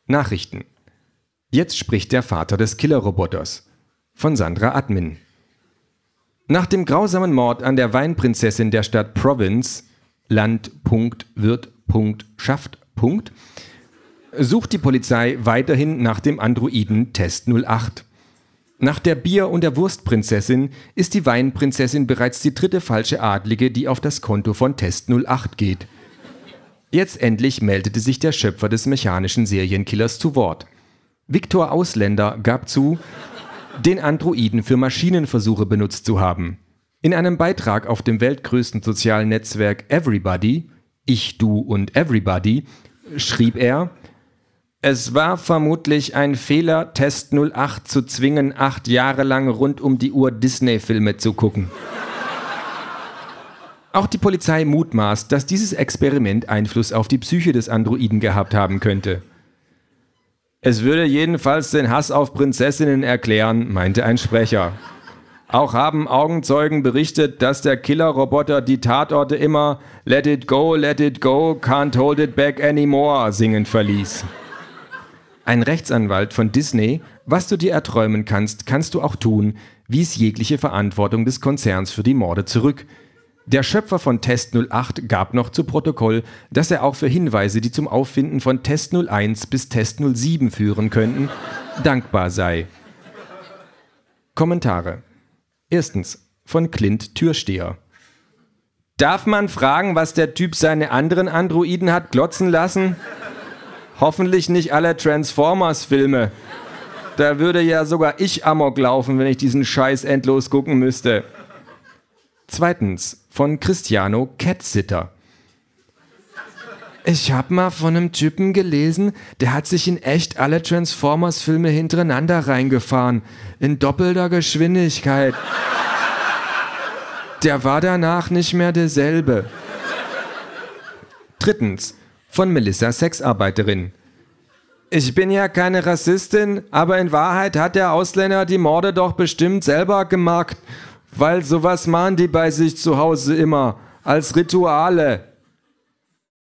Nachrichten. Jetzt spricht der Vater des Killerroboters. Von Sandra Admin. Nach dem grausamen Mord an der Weinprinzessin der Stadt Province, Land, Wirt, Schafft, sucht die Polizei weiterhin nach dem Androiden Test 08. Nach der Bier- und der Wurstprinzessin ist die Weinprinzessin bereits die 3. falsche Adlige, die auf das Konto von Test 08 geht. Jetzt endlich meldete sich der Schöpfer des mechanischen Serienkillers zu Wort. Viktor Ausländer gab zu, den Androiden für Maschinenversuche benutzt zu haben. In einem Beitrag auf dem weltgrößten sozialen Netzwerk Everybody, Ich, Du und Everybody, schrieb er: Es war vermutlich ein Fehler, Test 08 zu zwingen, 8 Jahre lang rund um die Uhr Disney-Filme zu gucken. Auch die Polizei mutmaßt, dass dieses Experiment Einfluss auf die Psyche des Androiden gehabt haben könnte. Es würde jedenfalls den Hass auf Prinzessinnen erklären, meinte ein Sprecher. Auch haben Augenzeugen berichtet, dass der Killerroboter die Tatorte immer Let it go, can't hold it back anymore singend verließ. Ein Rechtsanwalt von Disney: Was du dir erträumen kannst, kannst du auch tun, wies jegliche Verantwortung des Konzerns für die Morde zurück. Der Schöpfer von Test 08 gab noch zu Protokoll, dass er auch für Hinweise, die zum Auffinden von Test 01 bis Test 07 führen könnten, dankbar sei. Kommentare. Erstens, von Clint Türsteher. Darf man fragen, was der Typ seine anderen Androiden hat glotzen lassen? Hoffentlich nicht alle Transformers-Filme. Da würde ja sogar ich Amok laufen, wenn ich diesen Scheiß endlos gucken müsste. Zweitens, von Cristiano Catsitter. Ich hab mal von einem Typen gelesen, der hat sich in echt alle Transformers-Filme hintereinander reingefahren. In doppelter Geschwindigkeit. Der war danach nicht mehr derselbe. Drittens, von Melissa Sexarbeiterin. Ich bin ja keine Rassistin, aber in Wahrheit hat der Ausländer die Morde doch bestimmt selber gemacht. Weil sowas machen die bei sich zu Hause immer. Als Rituale.